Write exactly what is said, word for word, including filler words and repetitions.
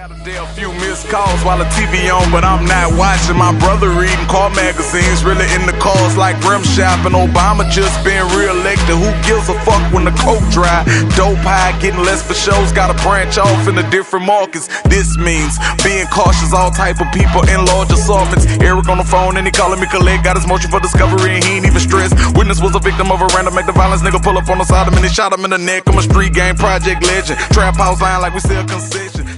Got a damn few missed calls while the T V on, but I'm not watching. My brother reading car magazines, really in the cars like rim shopping. Obama just been re-elected. Who gives a fuck when the coke dry? Dope high, getting less for shows. Gotta branch off into different markets. This means being cautious. All type of people in large assortments. Eric on the phone and he calling me collect. Got his motion for discovery and he ain't even stressed. Witness was a victim of a random act of violence. Nigga pull up on the side of him and he shot him in the neck. I'm a street game project legend. Trap house line like we sell concession.